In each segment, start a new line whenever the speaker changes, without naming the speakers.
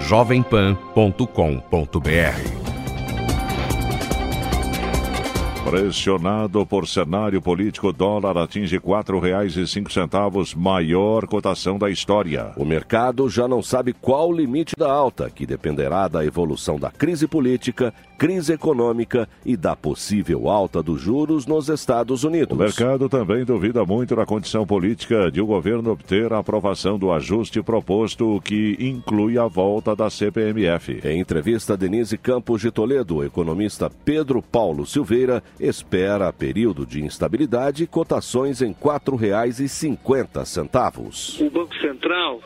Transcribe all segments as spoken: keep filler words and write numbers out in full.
jovem pan ponto com ponto br.
Pressionado por cenário político, dólar atinge quatro reais e cinco centavos, maior cotação da história.
O mercado já não sabe qual o limite da alta, que dependerá da evolução da crise política, crise econômica e da possível alta dos juros nos Estados Unidos.
O mercado também duvida muito da condição política de o governo obter a aprovação do ajuste proposto, o que inclui a volta da C P M F.
Em entrevista a Denise Campos de Toledo, o economista Pedro Paulo Silveira espera período de instabilidade e cotações em quatro reais e cinquenta centavos.
O Banco Central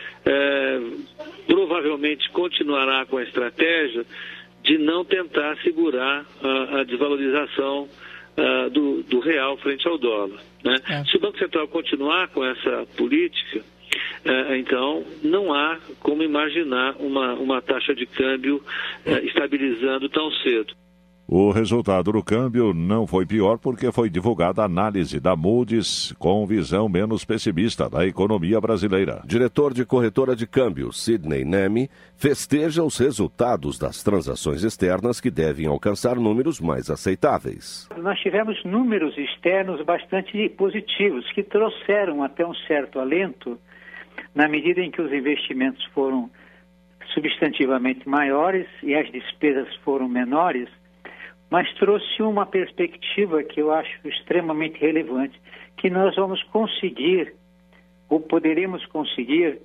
é, provavelmente continuará com a estratégia de não tentar segurar a, a desvalorização a, do, do real frente ao dólar, né? É. Se o Banco Central continuar com essa política, é, então não há como imaginar uma, uma taxa de câmbio é, estabilizando tão cedo.
O resultado do câmbio não foi pior porque foi divulgada a análise da Moody's com visão menos pessimista da economia brasileira.
Diretor de corretora de câmbio, Sidney Nemi, festeja os resultados das transações externas que devem alcançar números mais aceitáveis.
Nós tivemos números externos bastante positivos que trouxeram até um certo alento na medida em que os investimentos foram substantivamente maiores e as despesas foram menores, mas trouxe uma perspectiva que eu acho extremamente relevante, que nós vamos conseguir, ou poderemos conseguir,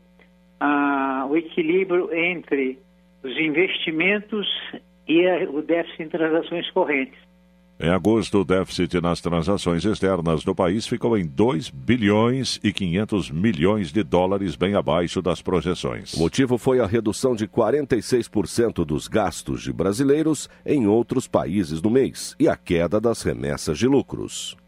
ah, o equilíbrio entre os investimentos e a, o déficit em transações correntes.
Em agosto, o déficit nas transações externas do país ficou em dois bilhões e quinhentos milhões de dólares, bem abaixo das projeções.
O motivo foi a redução de quarenta e seis por cento dos gastos de brasileiros em outros países no mês e a queda das remessas de lucros.